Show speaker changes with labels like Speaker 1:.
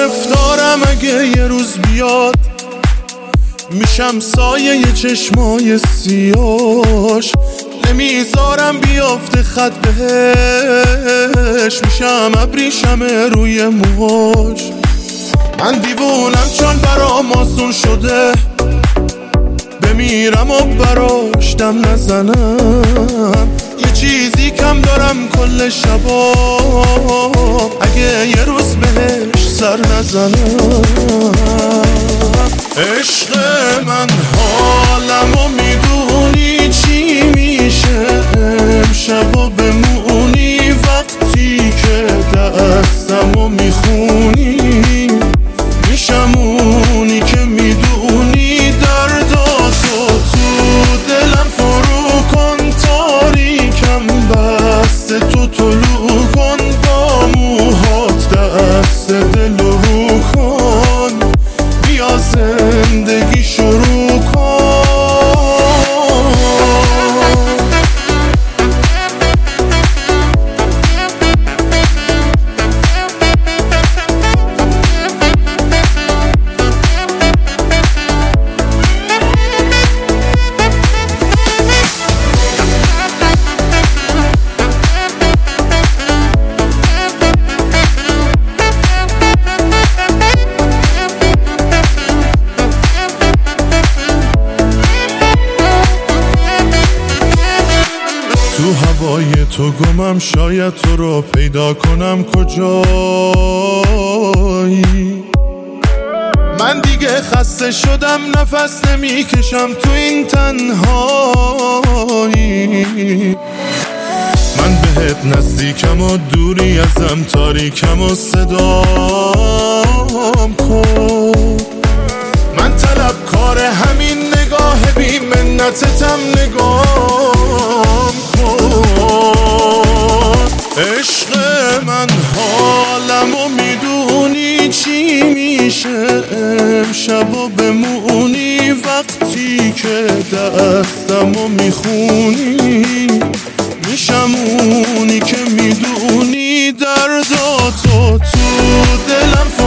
Speaker 1: گرفتارم اگه یه روز بیاد، میشم سایه ی چشمای سیاش، نمیذارم بیافته خط بهش، میشم ابریشم روی موهاش. من دیوونم چون برام آسون شده، بمیرم و براش دم نزنم. یه چیزی کم دارم کل شبا، اگه یه روز بهش سر نزنم. عشق من حالمو میدونی چی میشه امشبا بمونی، وقتی که دستمو میخونی میشم اونی که میدونی درداتو تو دلم فرو کن، تاریکم بسته تو طلوع کن، با موهات دست دلو رو کن، بیا زندگی شروع کن. تو هوای تو گمم، شاید تو رو پیدا کنم کجایی. من دیگه خسته شدم، نفس نمیکشم تو این تنهایی. من بهت نزدیکم و دوری ازم تاریکم و صدام کن. من طلبکار همین نگاه بی منتتم، نگام کن. عشق من حالمو میدونی چی میشه امشبا بمونی، وقتی که دستمو میخونی میشم اونی که میدونی درداتو تو دلم